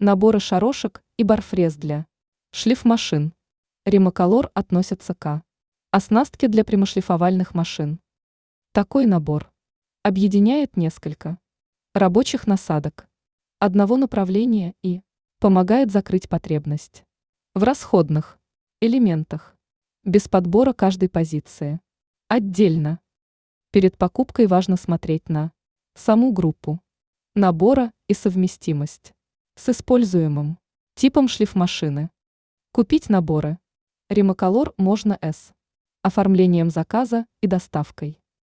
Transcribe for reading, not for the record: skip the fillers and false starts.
Наборы шарошек и барфрез для шлифмашин. Римоколор относятся к оснастке для прямошлифовальных машин. Такой набор объединяет несколько рабочих насадок одного направления и помогает закрыть потребность в расходных элементах без подбора каждой позиции. Отдельно. Перед покупкой важно смотреть на саму группу набора и совместимость с используемым типом шлифмашины. Купить наборы Римоколор можно с оформлением заказа и доставкой.